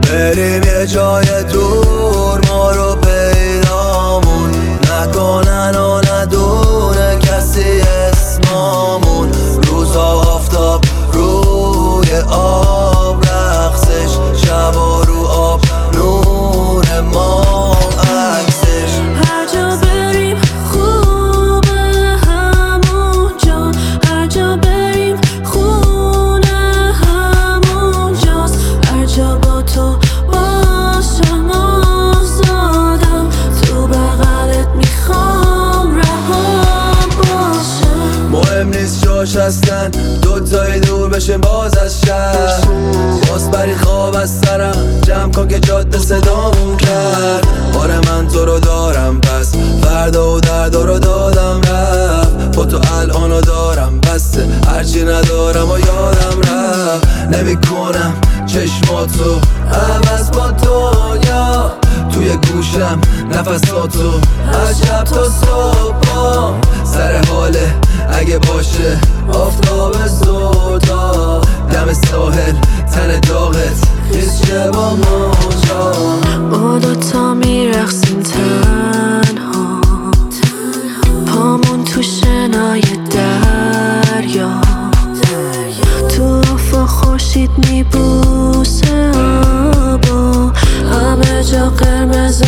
بریم یه جای دور ما رو پیدامون نکنن و ندونه کسی اسمامون. روزا آفتاب روی آب رقصش، شبا رو آب نور ما عکسش. هر جا بریم خوبه همونجا، هر جا بریم خونه همونجاست. هر جا با تو باشم آزادم، تو بغلت میخوام رها باشم. مهم نیست جاش هستن دوتایی دور بشیم باز از شهر. باز بری خواب از سرم جمع کن که جاده صدامون کرد. آره من تو رو دارم پس فردا و دردا رو دادم رفت. با تو الانو دارم بسته هرچی ندارم و یادم رفت. نمی کنم چشماتو عوض با دنیا، توی گوشم نفساتو از شب تا صبح. سر حاله اگه باشه آفتاب سودا، دم ساحل تن داغت خیز شه با موجا. ما دوتا میرقصیم تنها، پامون تو شنای دریا، تو افق خورشید میبوسه آبا، همه جا قرمز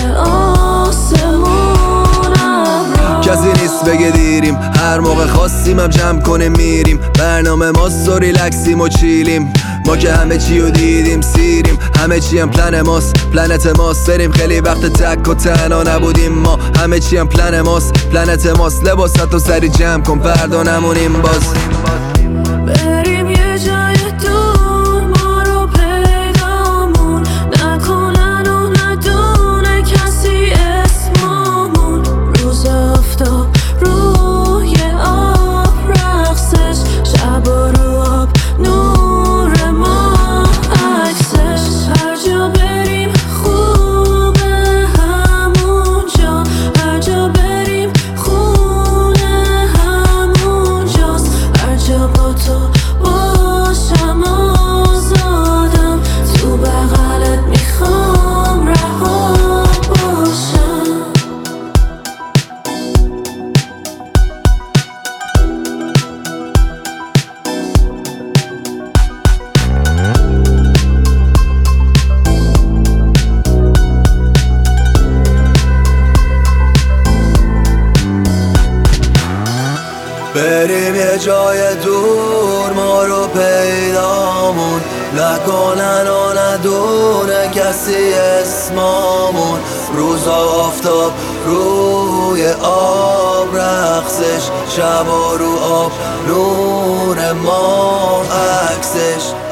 آسمونم. کسی نیست بگه دیریم، هر موقع خواستیم هم جمع کنیم میریم. برنامه ماست و ریلکسیم و چیلیم، ما که همه چی رو دیدیم سیریم. همه چی هم پلن ماست، پلنت ماست. بریم خیلی وقت تک و تنها نبودیم ما، همه چی هم پلن ماست، پلنت ماست. لباست و سری جمع کن فردا نمونیم باز. بریم یه جای دور ما رو پیدامون نکنن و ندونه کسی اسمامون. روز آفتاب روی آب رقصش، شب رو آب نور ما عکسش. هر جا بریم خوبه همونجا، هر جا بریم خونه همونجاست. هر جا با تو باشم آزادم، تو بغلت میخوام رها باشم. بریم یه جای دور ما رو پیدامون نکنن و ندونه کسی اسمامون. روزا آفتاب روی آب رقصش، شبا رو آب نور ما عکسش.